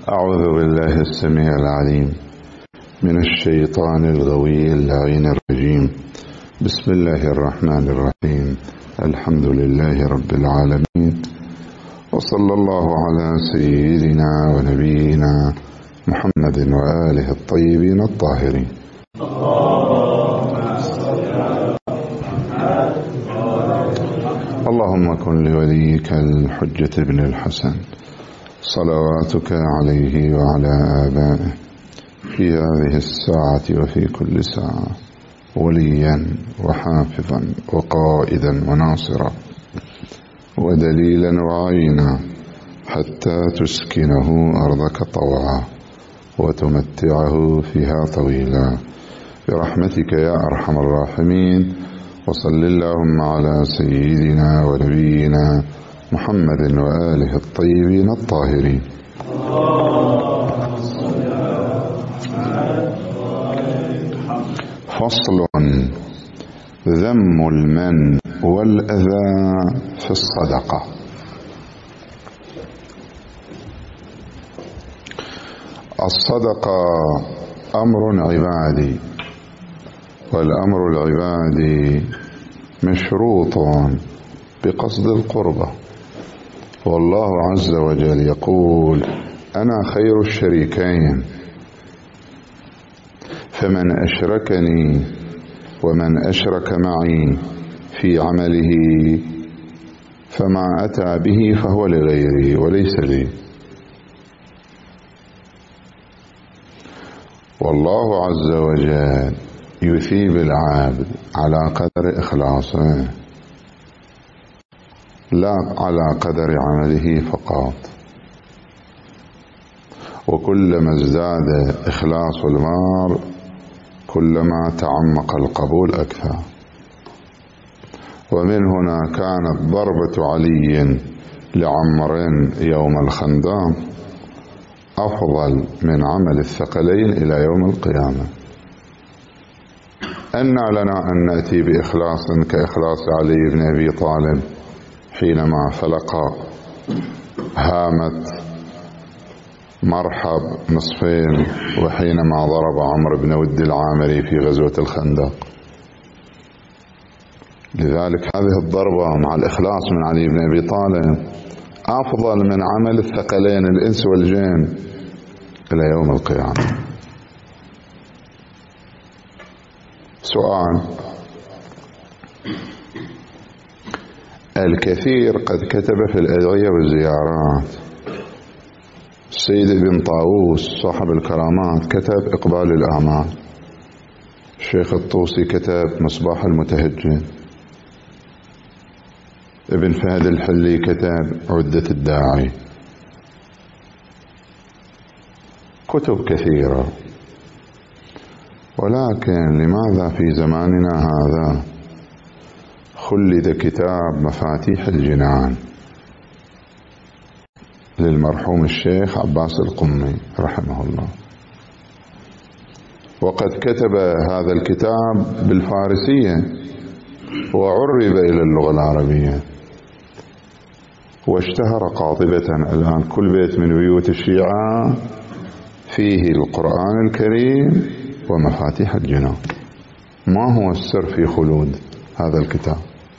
أعوذ بالله السميع العليم من الشيطان الغوي اللعين الرجيم. بسم الله الرحمن الرحيم. الحمد لله رب العالمين، وصلى الله على سيدنا ونبينا محمد وآله الطيبين الطاهرين. اللهم كن لوليك الحجة بن الحسن صلواتك عليه وعلى آبائه في هذه الساعة وفي كل ساعة وليا وحافظا وقائدا وناصرا ودليلا وعينا حتى تسكنه أرضك طوعا وتمتعه فيها طويلا برحمتك يا أرحم الراحمين. وصل اللهم على سيدنا ونبينا محمد وآله الطيبين الطاهرين. فصل: ذم المن والأذى في الصدقة. الصدقة أمر عبادي، والأمر العبادي مشروط بقصد القربة، والله عز وجل يقول: أنا خير الشريكين، فمن أشركني ومن أشرك معي في عمله فما أتى به فهو لغيري وليس لي. والله عز وجل يثيب العبد على قدر إخلاصه لا على قدر عمله فقط، وكلما ازداد إخلاص المار كلما تعمق القبول أكثر. ومن هنا كانت ضربة علي لعمر يوم الخندق أفضل من عمل الثقلين إلى يوم القيامة. أنى لنا أن نأتي بإخلاص كإخلاص علي بن أبي طالب حينما فلق هامة مرحب نصفين، وحينما ضرب عمرو بن ود العامري في غزوة الخندق. لذلك هذه الضربة مع الإخلاص من علي بن أبي طالب أفضل من عمل الثقلين الإنس والجن إلى يوم القيامة. سؤال: الكثير قد كتب في الأدعية والزيارات. السيد ابن طاووس صاحب الكرامات كتب إقبال الآمال، الشيخ الطوسي كتب مصباح المتهجد، ابن فهد الحلي كتب عدة الداعي. كتب كثيرة، ولكن لماذا في زماننا هذا خلد كتاب مفاتيح الجنان للمرحوم الشيخ عباس القمي رحمه الله، وقد كتب هذا الكتاب بالفارسية وعرب إلى اللغة العربية، واشتهر قاطبة. الآن كل بيت من بيوت الشيعة فيه القرآن الكريم ومفاتيح الجنان. ما هو السر في خلود هذا الكتاب؟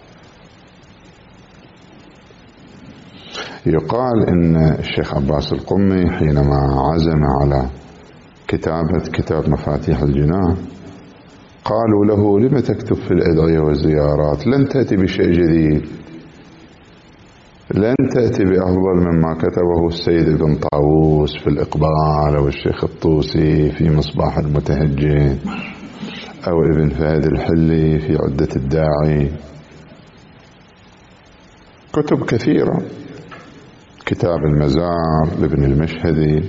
يقال إن الشيخ عباس القمي حينما عزم على كتابة كتاب مفاتيح الجنان قالوا له: لم تكتب في الأدعية والزيارات؟ لن تأتي بشيء جديد، لن تأتي بأفضل مما كتبه السيد ابن طاووس في الإقبال، أو الشيخ الطوسي في مصباح المتهجد، أو ابن فهد الحلي في عدة الداعي. كتب كثيرة، كتاب المزار لابن المشهدي،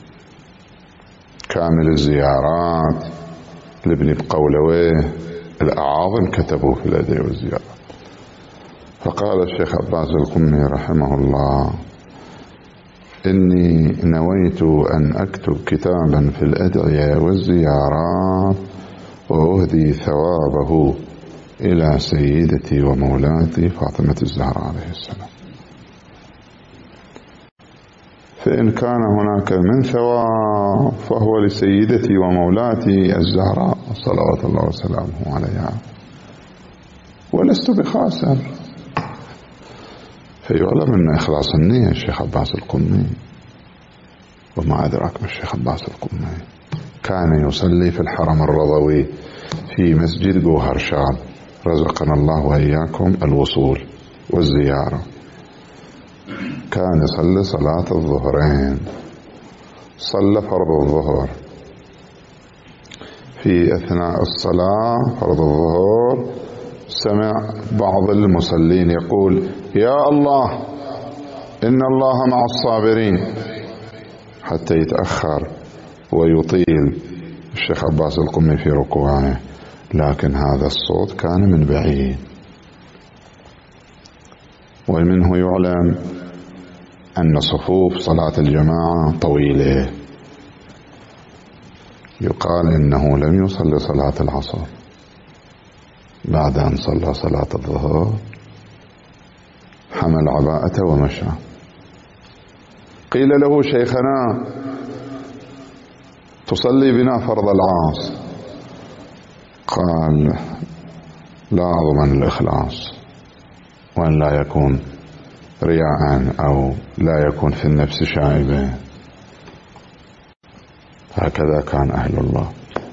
كامل الزيارات لابن بقولويه، الأعاظم كتبوا في الأدعية والزيارات. فقال الشيخ عباس القمي رحمه الله: إني نويت أن أكتب كتابا في الأدعية والزيارات وأهدي ثوابه إلى سيدتي ومولاتي فاطمة الزهراء عليه السلام. فإن كان هناك من ثواب فهو لسيدتي ومولاتي الزهراء صلوات الله وسلامه عليها، ولست بخاسر. فيعلم أن إخلاص النية الشيخ عباس القمي، وما أدراك ما الشيخ عباس القمي كان يصلي في الحرم الرضوي في مسجد جوهرشاد، رزقنا الله وإياكم الوصول والزيارة. كان يصلي صلاة الظهرين، صلى فرض الظهر، في أثناء الصلاة فرض الظهر سمع بعض المصلين يقول: يا الله إن الله مع الصابرين، حتى يتأخر ويطيل الشيخ عباس القمي في ركوعه، لكن هذا الصوت كان من بعيد. ومنه يعلم أن صفوف صلاة الجماعة طويلة. يقال إنه لم يصلي صلاة العصر، بعد أن صلى صلاة الظهر حمل عباءته ومشى. قيل له: شيخنا تصلي بنا فرض العصر؟ قال: لا أضمن الإخلاص، وأن لا يكون رياء أو لا يكون في النفس شائبة. هكذا كان أهل الله.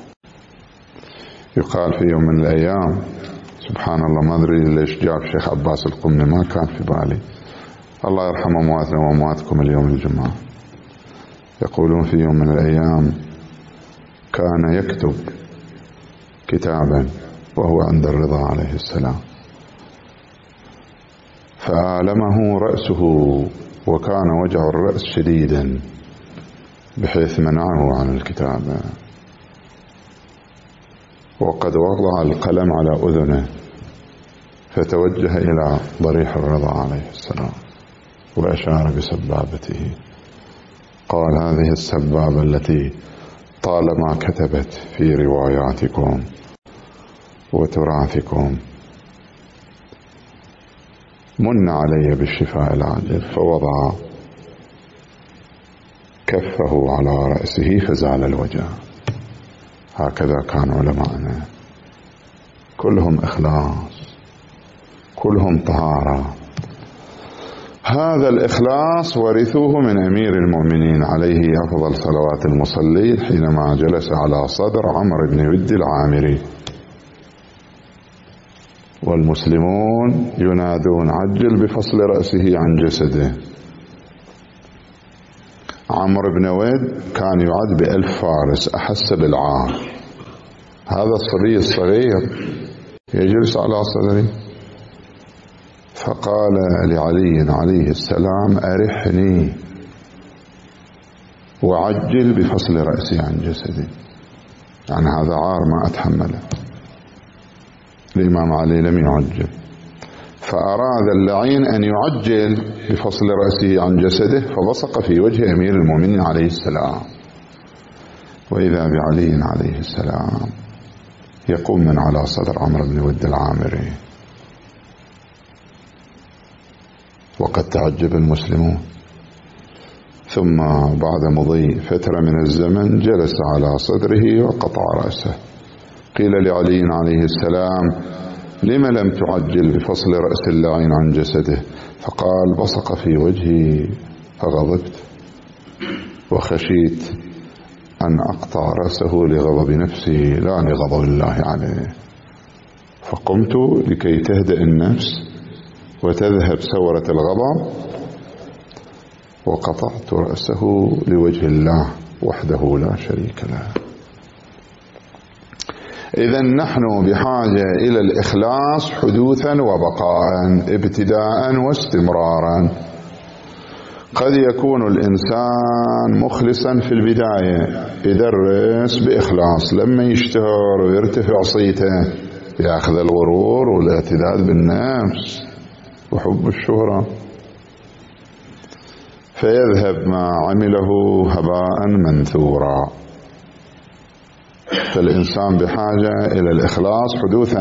يقال في يوم من الأيام، سبحان الله ما أدري ليش جاب شيخ عباس القمي، ما كان في بالي، الله يرحم أمواتنا وأمواتكم اليوم الجمعة. يقولون في يوم من الأيام كان يكتب كتابا وهو عند الرضا عليه السلام، فآلمه رأسه، وكان وجع الرأس شديدا بحيث منعه عن الكتابة، وقد وضع القلم على أذنه، فتوجه إلى ضريح الرضا عليه السلام وأشار بسبابته، قال: هذه السبابة التي طالما كتبت في رواياتكم وتراثكم، من علي بالشفاء العاجل. فوضع كفه على رأسه فزال الوجع. هكذا كان علماءنا، كلهم إخلاص، كلهم طهارة. هذا الإخلاص ورثوه من أمير المؤمنين عليه أفضل صلوات المصلين حينما جلس على صدر عمرو بن ود العامري، والمسلمون ينادون: عجل بفصل رأسه عن جسده. عمرو بن ود كان يعد ب1000 فارس، أحس بالعار. هذا الصبي الصغير يجلس على صدره، فقال لعلي عليه السلام: أرحني وعجل بفصل رأسي عن جسدي. يعني هذا عار ما أتحمله. الإمام علي لم يعجل، فأراد اللعين أن يعجل بفصل رأسه عن جسده، فبصق في وجه أمير المؤمنين عليه السلام، وإذا بعلي عليه السلام يقوم من على صدر عمرو بن ود العامري، وقد تعجب المسلمون. ثم بعد مضي فترة من الزمن جلس على صدره وقطع رأسه. قيل لعلي عليه السلام: لم لم تعجل بفصل رأس اللعين عن جسده؟ فقال: بصق في وجهي فغضبت وخشيت أن أقطع رأسه لغضب نفسي لا لغضب الله عليه، فقمت لكي تهدأ النفس وتذهب ثورة الغضب، وقطعت رأسه لوجه الله وحده لا شريك له. إذن نحن بحاجة إلى الإخلاص حدوثا وبقاء، ابتداء واستمرارا. قد يكون الإنسان مخلصا في البداية، يدرس بإخلاص، لما يشتهر ويرتفع صيته يأخذ الغرور والاعتداد بالنفس وحب الشهرة، فيذهب ما عمله هباء منثورا. فالإنسان بحاجة إلى الإخلاص حدوثا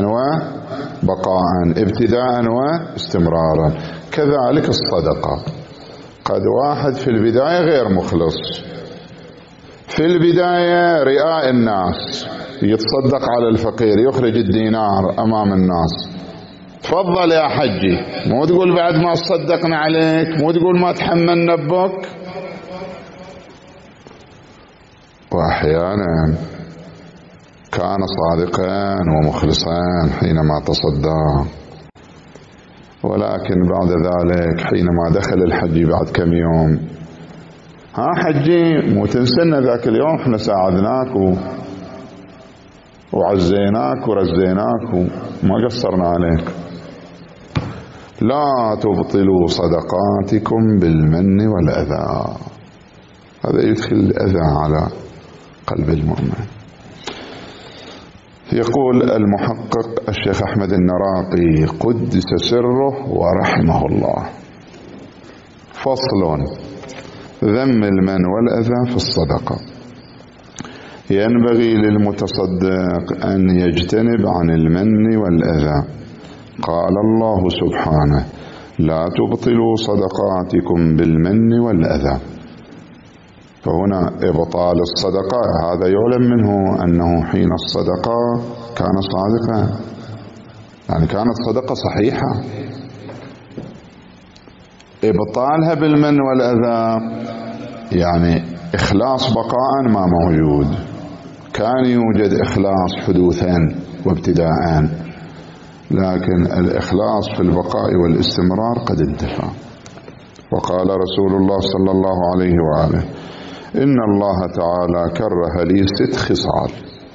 وبقاء، ابتداء واستمرارا. كذلك الصدقة، قد واحد في البداية غير مخلص، في البداية رئاء الناس، يتصدق على الفقير، يخرج الدينار أمام الناس، تفضل يا حجي، مو تقول بعد ما صدقنا عليك، مو تقول ما تحملنا بك. وأحيانا كان صادقا ومخلصا حينما تصدق، ولكن بعد ذلك حينما دخل الحج بعد كم يوم، ها حجي مو تنسنا ذاك اليوم احنا ساعدناك وعزيناك ورزيناك وما قصرنا عليك. لا تبطلوا صدقاتكم بالمن والأذى. هذا يدخل الأذى على قلب المؤمن. يقول المحقق الشيخ أحمد النراقي قدس سره ورحمه الله: فصل: ذم المن والأذى في الصدقة. ينبغي للمتصدق أن يجتنب عن المن والأذى. قال الله سبحانه: لا تبطلوا صدقاتكم بالمن والأذى. فهنا إبطال الصدقة هذا يعلم منه أنه حين الصدقة كان صادقا، يعني كانت صدقة صحيحة. إبطالها بالمن والأذى يعني إخلاص بقاء ما موجود، كان يوجد إخلاص حدوثا وابتداء، لكن الإخلاص في البقاء والاستمرار قد انتفى. وقال رسول الله صلى الله عليه وآله: إن الله تعالى كره لي 6 خصال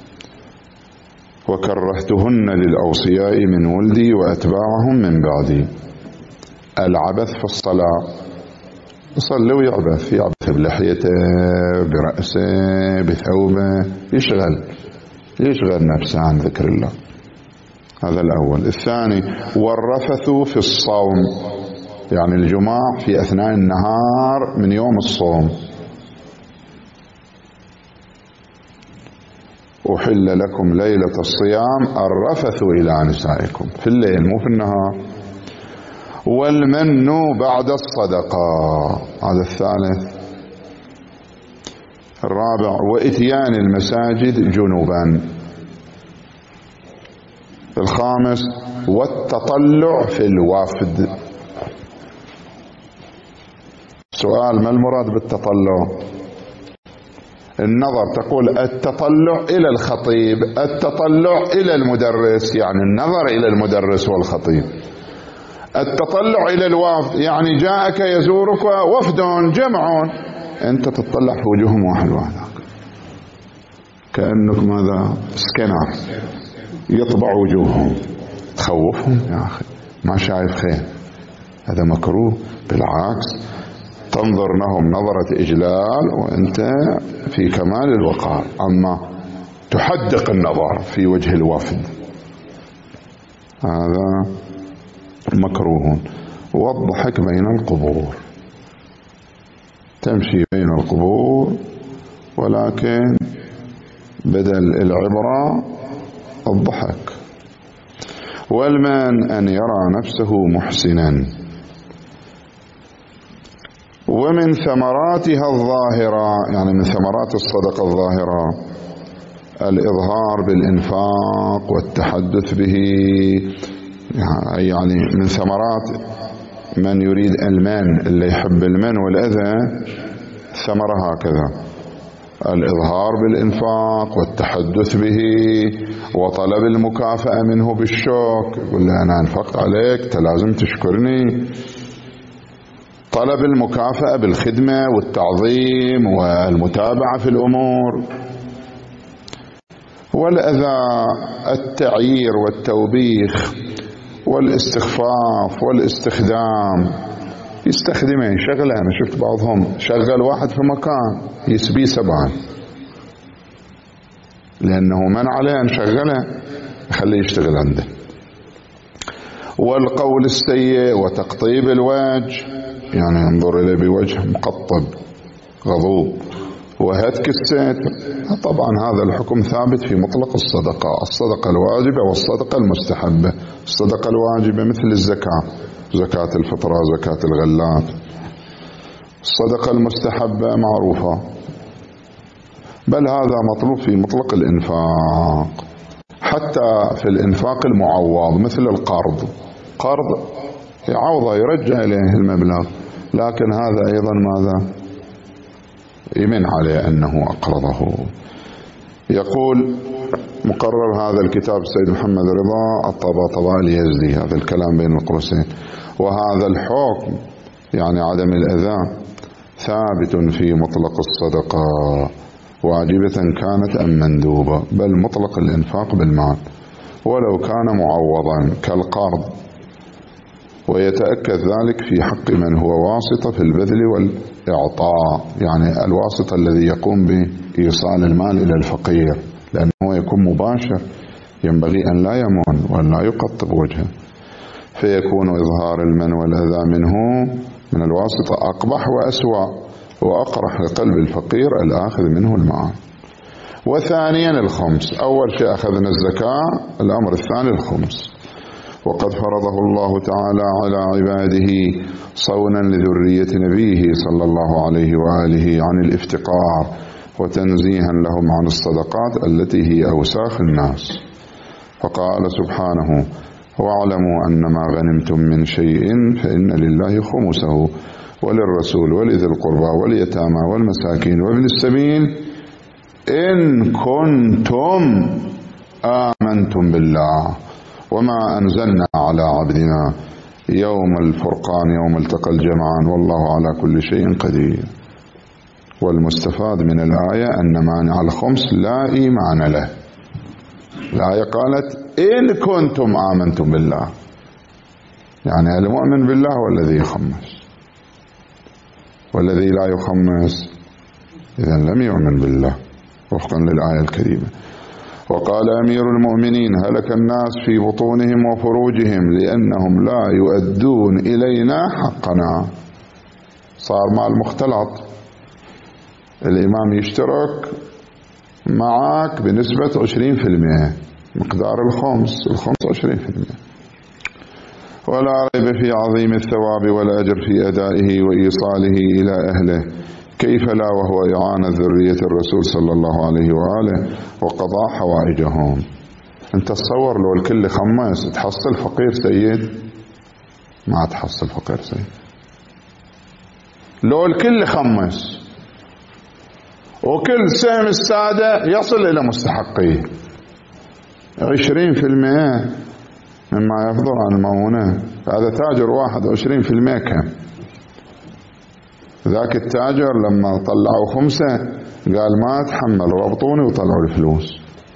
وكرهتهن للأوصياء من ولدي وأتباعهم من بعدي: العبث في الصلاة، يصلي ويعبث، يعبث بلحيته، برأسه، بثوبه، يشغل نفسه عن ذكر الله. هذا الأول. الثاني: والرفث في الصوم، يعني الجماع في أثناء النهار من يوم الصوم. أحل لكم ليلة الصيام الرفث إلى نسائكم، في الليل مو في النهار. والمن بعد الصدقة، هذا الثالث. الرابع: وإتيان المساجد جنوبا. الخامس: والتطلع في الوافد. سؤال: ما المراد بالتطلع؟ النظر، تقول التطلع إلى الخطيب، التطلع إلى المدرس، يعني النظر إلى المدرس والخطيب. التطلع إلى الوافد يعني جاءك يزورك وفد جمع، أنت تطلع في وجوههم واحد واحد، كأنك ماذا سكنر يطبع وجوههم، تخوفهم. يا أخي ما شايف خير، هذا مكروه. بالعكس تنظر لهم نظرة إجلال وأنت في كمال الوقار، أما تحدق النظر في وجه الوافد هذا مكروه. والضحك بين القبور، تمشي بين القبور ولكن بدل العبرة الضحك. والمن أن يرى نفسه محسنا. ومن ثمراتها الظاهرة، يعني من ثمرات الصدقة الظاهرة، الإظهار بالإنفاق والتحدث به. يعني من ثمرات من يريد المن، اللي يحب المن والأذى، ثمرة هكذا: الإظهار بالإنفاق والتحدث به وطلب المكافأة منه بالشوك. يقول له أنا أنفقت عليك، أنت لازم تشكرني. طلب المكافأة بالخدمة والتعظيم والمتابعة في الأمور. والأذى التعيير والتوبيخ والاستخفاف والاستخدام. يستخدمه، يشغله. أنا شفت بعضهم شغل واحد في مكان يسبيه 7 لأنه من عليه أن شغله يخليه يشتغل عنده. والقول السيء وتقطيب الوجه، يعني ينظر إليه بوجه مقطب غضوب. وهتك الستر، طبعا هذا الحكم ثابت في مطلق الصدقة، الصدقة الواجبة والصدقة المستحبة. الصدقة الواجبة مثل الزكاة، زكاة الفطرة، زكاة الغلات. الصدقة المستحبة معروفة، بل هذا مطلوب في مطلق الإنفاق، حتى في الإنفاق المعوض مثل القرض، قرض يعوضه يرجع إليه المبلغ، لكن هذا أيضا ماذا يمن عليه أنه أقرضه. يقول مقرر هذا الكتاب السيد محمد رضا الطباطبائي اليزدي، هذا الكلام بين القوسين، وهذا الحكم يعني عدم الأذى ثابت في مطلق الصدقة واجبة كانت أم مندوبة، بل مطلق الإنفاق بالمال ولو كان معوضا كالقرض، ويتأكد ذلك في حق من هو واسطة في البذل والإعطاء، يعني الواسطة الذي يقوم بإيصال المال إلى الفقير، لأنه يكون مباشر، ينبغي أن لا يمون وأن لا يقطب وجهه، فيكون إظهار المن والأذى منه من الواسطة أقبح وأسوأ وأقرح لقلب الفقير الآخذ منه المال. وثانيا الخمس، أول شيء أخذنا الزكاة، الأمر الثاني الخمس، وقد فرضه الله تعالى على عباده صونا لذرية نبيه صلى الله عليه وآله عن الافتقار، وتنزيها لهم عن الصدقات التي هي أوساخ الناس، فقال سبحانه: واعلموا أن ما غنمتم من شيء فإن لله خمسه وللرسول ولذي القربى واليتامى والمساكين وابن السبيل إن كنتم آمنتم بالله وما أنزلنا على عبدنا يوم الفرقان يوم التقى الجمعان والله على كل شيء قدير. والمستفاد من الآية أن مانع الخمس لا إيمان له. الآية قالت إن كنتم آمنتم بالله، يعني المؤمن بالله هو الذي يخمس، والذي لا يخمس إذن لم يؤمن بالله وفقا للآية الكريمة. وقال أمير المؤمنين: هلك الناس في بطونهم وفروجهم لأنهم لا يؤدون إلينا حقنا. صار مال مختلط، الإمام يشترك معك بنسبة 20% مقدار الخمس 20%، ولا ريب في عظيم الثواب والأجر في أدائه وإيصاله إلى أهله، كيف لا وهو إعانة ذرية الرسول صلى الله عليه وآله وقضاء حوائجهم. انت تصور لو الكل خمس تحصل فقير سيد؟ ما تحصل فقير سيد. لو الكل خمس وكل سهم السادة يصل إلى مستحقيه 20% مما يفضل عن المؤونة، هذا تاجر واحد 20% كم؟ ذاك التاجر لما طلعوا 5 قال ما اتحمل، ربطوني وطلعوا الفلوس.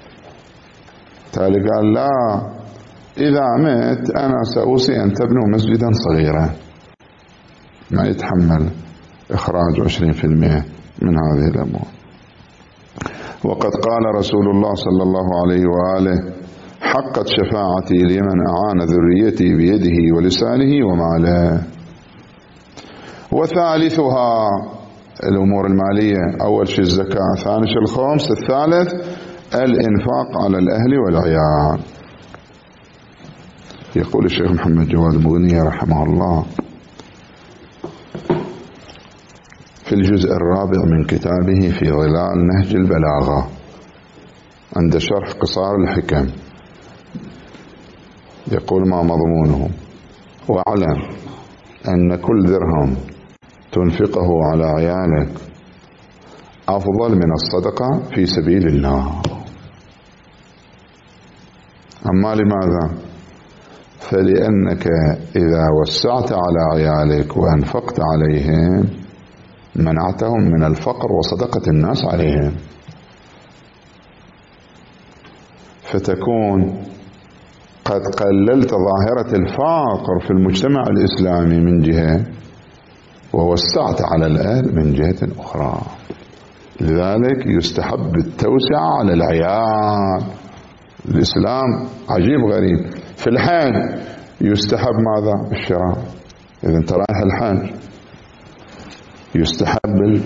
تالي قال لا، إذا مت أنا سأوصي أن تبنوا مسجدا صغيرا، ما يتحمل إخراج 20% من هذه الأموال. وقد قال رسول الله صلى الله عليه وآله: حقت شفاعتي لمن أعان ذريتي بيده ولسانه وماله. وثالثها الأمور المالية، أول شيء الزكاة، ثاني شيء الخمس، الثالث الإنفاق على الأهل والعيال. يقول الشيخ محمد جواد المغني رحمه الله في الجزء الرابع من كتابه في ظلال نهج البلاغة عند شرح قصار الحكم، يقول ما مضمونه: واعلم أن كل درهم تنفقه على عيالك أفضل من الصدقة في سبيل الله. أما لماذا؟ فلأنك إذا وسعت على عيالك وأنفقت عليهم منعتهم من الفقر وصدقة الناس عليهم، فتكون قد قللت ظاهرة الفقر في المجتمع الإسلامي من جهة، ووسعت على الأهل من جهة أخرى. لذلك يستحب التوسعة على العيال. الإسلام عجيب غريب. في الحج يستحب ماذا؟ الشراء. إذا انت رايح الحج يستحب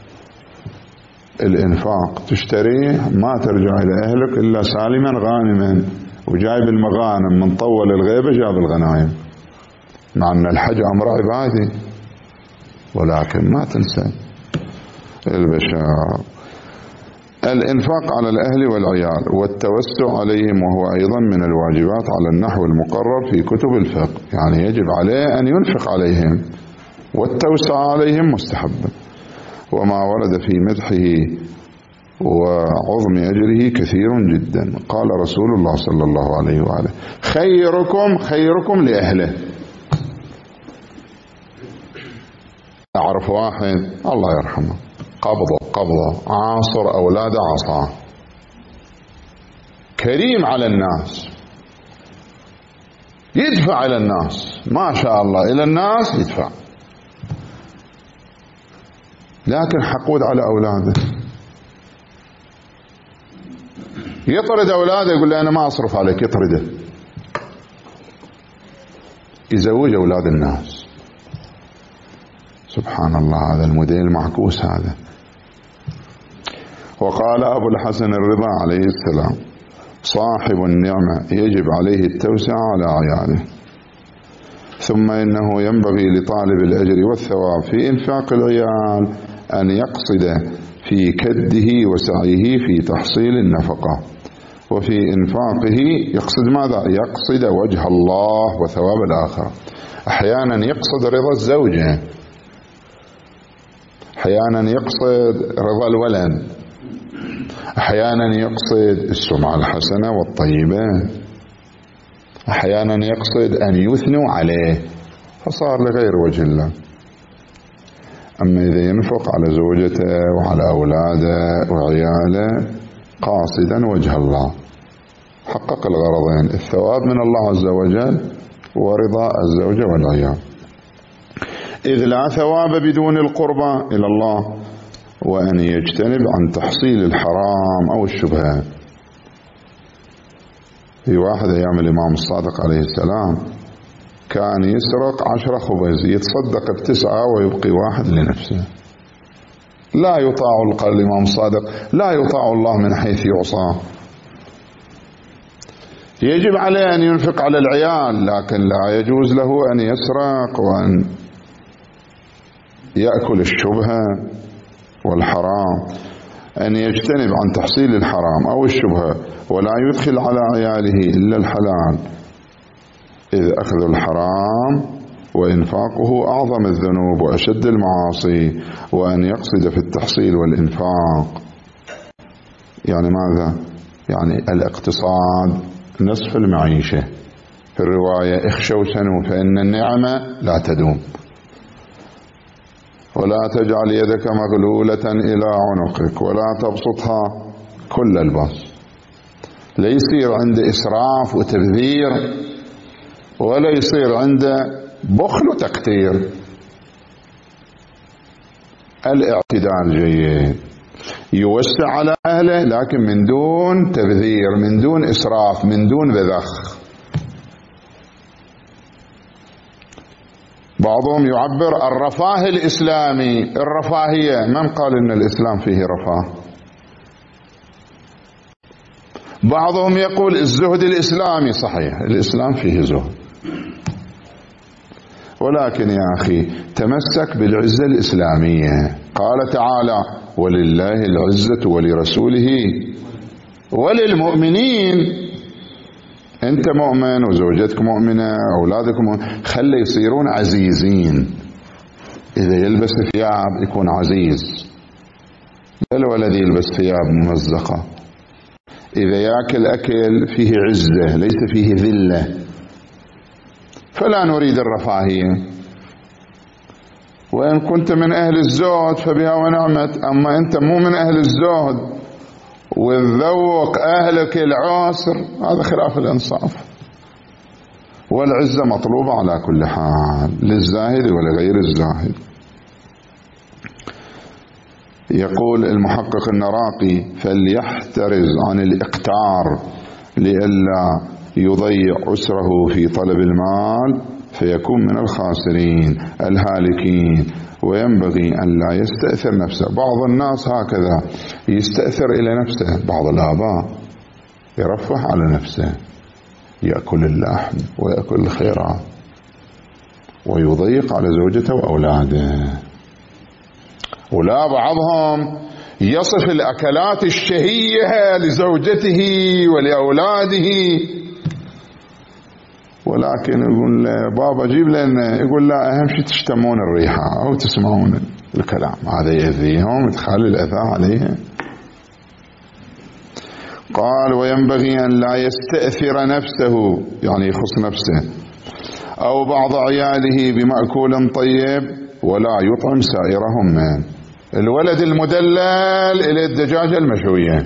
الإنفاق، تشتريه ما ترجع إلى أهلك إلا سالما غانما، وجايب المغانم من طول الغيبة جاب الغنائم، مع أن الحج أمر عبادي. ولكن ما تنسى البشر. الإنفاق على الأهل والعيال والتوسع عليهم، وهو أيضا من الواجبات على النحو المقرر في كتب الفقه، يعني يجب عليه أن ينفق عليهم، والتوسع عليهم مستحب. وما ورد في مدحه وعظم أجره كثير جدا. قال رسول الله صلى الله عليه وآله: خيركم لأهله. أعرف واحد الله يرحمه قبضة عاصر أولاد عصاه، كريم على الناس، يدفع إلى الناس، ما شاء الله إلى الناس يدفع، لكن حقود على أولاده، يطرد أولاده، يقول له أنا ما أصرف عليك، يطرده، يزوج أولاد الناس. سبحان الله، هذا الموديل معكوس هذا. وقال أبو الحسن الرضا عليه السلام: صاحب النعمة يجب عليه التوسع على عياله، ثم إنه ينبغي لطالب الأجر والثواب في إنفاق العيال أن يقصد في كده وسعيه في تحصيل النفقة، وفي إنفاقه يقصد ماذا؟ يقصد وجه الله وثواب الآخرة. أحيانا يقصد رضا الزوجة، أحيانا يقصد رضا الولد، أحيانا يقصد السمعة الحسنة والطيبة، أحيانا يقصد أن يثنوا عليه فصار لغير وجه الله. أما إذا ينفق على زوجته وعلى أولاده وعياله قاصدا وجه الله، حقق الغرضين: الثواب من الله عز وجل ورضا الزوجة والعيال. إذ لا ثواب بدون القربى إلى الله، وأن يجتنب عن تحصيل الحرام أو الشبهات. في واحد أيام الإمام الصادق عليه السلام كان يسرق 10 خبز، يتصدق ب9 ويبقي 1 لنفسه. لا يطاع، قال الإمام الصادق: لا يطاع الله من حيث يعصى. يجب عليه أن ينفق على العيال، لكن لا يجوز له أن يسرق وأن يأكل الشبهة والحرام. أن يجتنب عن تحصيل الحرام أو الشبهة، ولا يدخل على عياله إلا الحلال، إذ أخذ الحرام وإنفاقه أعظم الذنوب وأشد المعاصي. وأن يقصد في التحصيل والإنفاق يعني ماذا؟ يعني الاقتصاد نصف المعيشة. في الرواية: اخشوا سنوا فإن النعمة لا تدوم، ولا تجعل يدك مغلولة إلى عنقك ولا تبسطها كل البسط. لا يصير عنده إسراف وتبذير، ولا يصير عنده بخل وتقتير. الاعتدال جيد، يوسع على أهله لكن من دون تبذير، من دون إسراف، من دون بذخ. بعضهم يعبر الرفاه الإسلامي، الرفاهية، من قال إن الإسلام فيه رفاه؟ بعضهم يقول الزهد الإسلامي. صحيح، الإسلام فيه زهد، ولكن يا أخي تمسك بالعزة الإسلامية. قال تعالى: ولله العزة ولرسوله وللمؤمنين. أنت مؤمن وزوجتك مؤمنة، أولادك مؤمنة، خلي يصيرون عزيزين. إذا يلبس ثياب يكون عزيز، الولد يلبس ثياب ممزقة. إذا يأكل أكل فيه عزة ليس فيه ذلة. فلا نريد الرفاهية. وإن كنت من أهل الزهد فبها ونعمت. أما أنت مو من أهل الزهد وتذوق أهلك العسر، هذا خلاف الإنصاف. والعزة مطلوبة على كل حال، للزاهد ولغير الزاهد. يقول المحقق النراقي: فليحترز عن الإقتار لئلا يضيع عسره في طلب المال فيكون من الخاسرين الهالكين. وينبغي أن لا يستأثر نفسه. بعض الناس هكذا يستأثر إلى نفسه. بعض الآباء يرفه على نفسه، يأكل اللحم ويأكل الخيرات ويضيق على زوجته وأولاده. ولا بعضهم يصف الأكلات الشهية لزوجته ولأولاده، ولكن يقول له بابا جيب لنا، يقول لا أهم شيء تشتمون الريحة أو تسمعون الكلام، هذا يأذيهم، يتخلي الأذى عليهم. قال وينبغي أن لا يستأثر نفسه، يعني يخص نفسه أو بعض عياله بمأكول طيب ولا يطعم سائرهم من الولد المدلل إلى الدجاجة المشوية،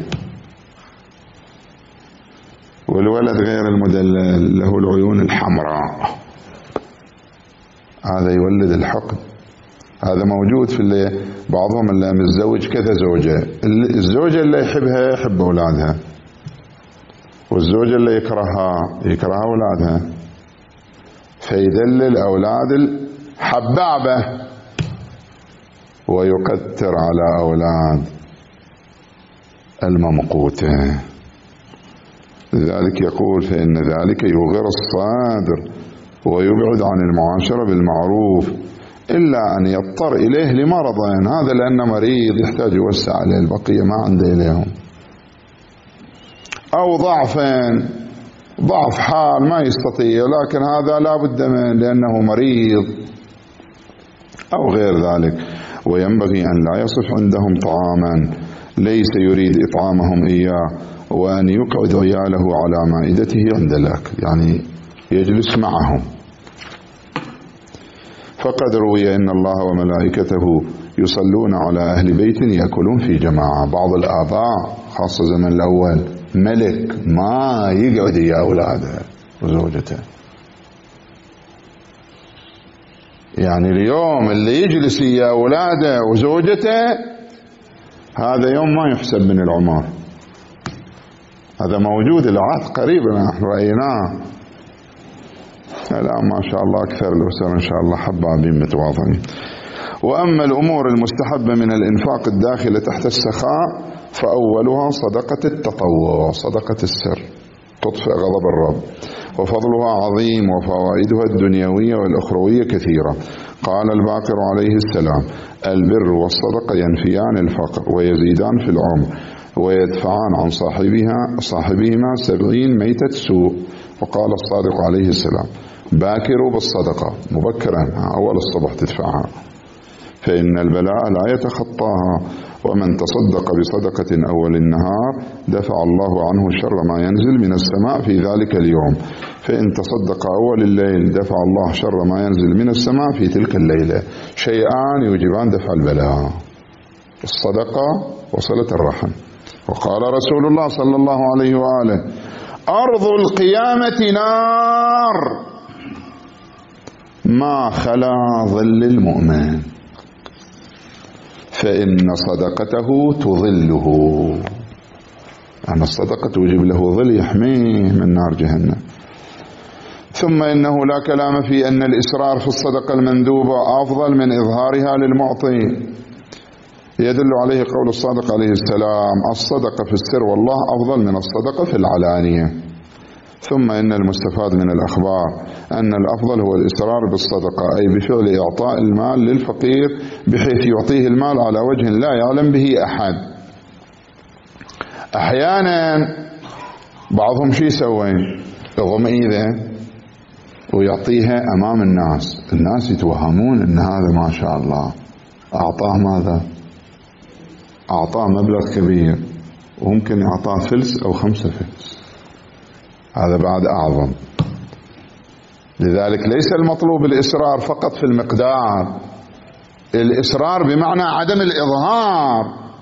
والولد غير المدلل له العيون الحمراء، هذا يولد الحقد. هذا موجود في اللي بعضهم اللي متزوج كذا زوجة، الزوجة اللي يحبها يحب أولادها، والزوجة اللي يكرهها أولادها، فيدلل أولاد الحبابة ويكتر على أولاد الممقوتة. لذلك يقول فإن ذلك يغر الصادر ويبعد عن المعاشرة بالمعروف إلا أن يضطر إليه لمرض، هذا لأنه مريض يحتاج يوسع عليه، البقية ما عنده إليهم، أو ضعف حال ما يستطيع، لكن هذا لا بد منه لأنه مريض أو غير ذلك. وينبغي أن لا يصف عندهم طعاما ليس يريد إطعامهم إياه، وأن يقعد عياله على مائدته عند الأكل، يعني يجلس معهم. فقد روي أن الله وملائكته يصلون على أهل بيت يأكلون في جماعة. بعض الآباء خاصة زمن الأول ملك ما يقعد يا أولاده وزوجته، يعني اليوم اللي يجلس يا أولاده وزوجته هذا يوم ما يحسب من العمر، هذا موجود العهد قريبا نحن رأيناه الآن ما شاء الله أكثر الأسر إن شاء الله حبابين متواضعين. وأما الأمور المستحبة من الإنفاق الداخل تحت السخاء فأولها صدقة التطوع، صدقة السر تطفئ غضب الرب، وفضلها عظيم وفوائدها الدنيوية والأخروية كثيرة. قال الباقر عليه السلام البر والصدقة ينفيان الفقر ويزيدان في العمر ويدفعان عن صاحبهما 70 ميتة سوء. وقال الصادق عليه السلام باكروا بالصدقة مبكرا أول الصبح تدفعها، فإن البلاء لا يتخطاها، ومن تصدق بصدقة أول النهار دفع الله عنه شر ما ينزل من السماء في ذلك اليوم، فإن تصدق أول الليل دفع الله شر ما ينزل من السماء في تلك الليلة. شيئان يوجبان دفع البلاء، الصدقة وصلة الرحم. وقال رسول الله صلى الله عليه وآله أرض القيامة نار ما خلا ظل المؤمن، فإن صدقته تظله، يعني الصدقة توجب له ظل يحميه من نار جهنم. ثم إنه لا كلام في أن الإسرار في الصدقة المندوبة أفضل من إظهارها للمعطي، يدل عليه قول الصادق عليه السلام الصدقة في السر والله أفضل من الصدقة في العلانية. ثم إن المستفاد من الأخبار أن الأفضل هو الإسرار بالصدقة، أي بفعل إعطاء المال للفقير بحيث يعطيه المال على وجه لا يعلم به أحد. أحيانا بعضهم شي يسوي يضم إيده ويعطيها أمام الناس يتوهمون أن هذا ما شاء الله أعطاه ماذا؟ أعطاه مبلغ كبير، وممكن أعطاه فلس أو 5 فلس، هذا بعد أعظم. لذلك ليس المطلوب الإسرار فقط في المقدار، الإسرار بمعنى عدم الإظهار.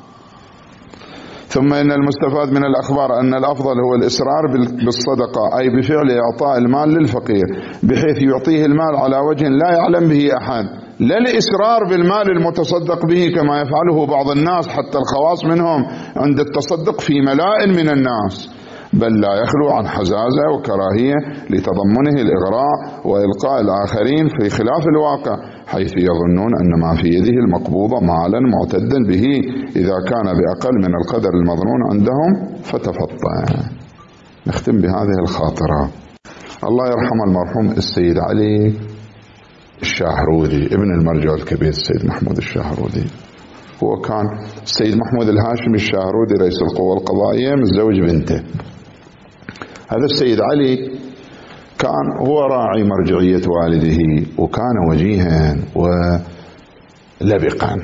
ثم إن المستفاد من الأخبار أن الأفضل هو الإسرار بالصدقة، أي بفعل إعطاء المال للفقير بحيث يعطيه المال على وجه لا يعلم به أحد، لا الإسرار بالمال المتصدق به كما يفعله بعض الناس حتى الخواص منهم عند التصدق في ملاء من الناس، بل لا يخلو عن حزازة وكراهية لتضمنه الإغراء وإلقاء الآخرين في خلاف الواقع، حيث يظنون أن ما في يده المقبوضة مالا معتدا به إذا كان بأقل من القدر المظنون عندهم فتفطن. نختم بهذه الخاطرة. الله يرحم المرحوم السيد علي الشاهرودي ابن المرجع الكبير السيد محمود الشاهرودي، هو كان السيد محمود الهاشمي الشاهرودي رئيس القوى القضائية متزوج بنته. هذا السيد علي كان هو راعي مرجعية والده، وكان وجيها ولبقا،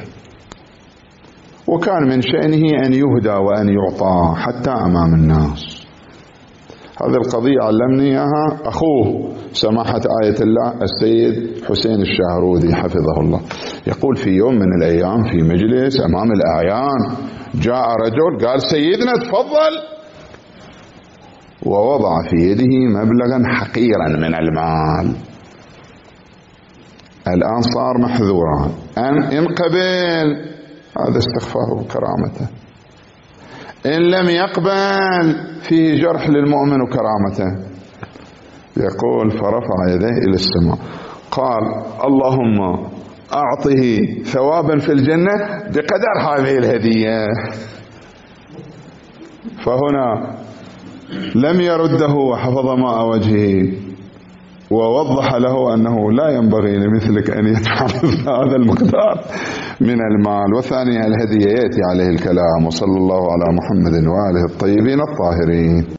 وكان من شأنه أن يهدى وأن يعطى حتى أمام الناس. هذه القضية علمني إياها أخوه سماحة آية الله السيد حسين الشاهرودي حفظه الله. يقول في يوم من الأيام في مجلس أمام الأعيان جاء رجل قال سيدنا تفضل، ووضع في يده مبلغا حقيرا من المال. الآن صار محذورا إن قبل هذا استخفاف كرامته، إن لم يقبل فيه جرح للمؤمن وكرامته. يقول فرفع يديه إلى السماء قال اللهم أعطه ثوابا في الجنة بقدر هذه الهدية. فهنا لم يرده وحفظ ماء وجهه، ووضح له أنه لا ينبغي لمثلك أن يدفع هذا المقدار من المال. وثانيا الهدية يأتي عليه الكلام. وصلى الله على محمد وآله الطيبين الطاهرين.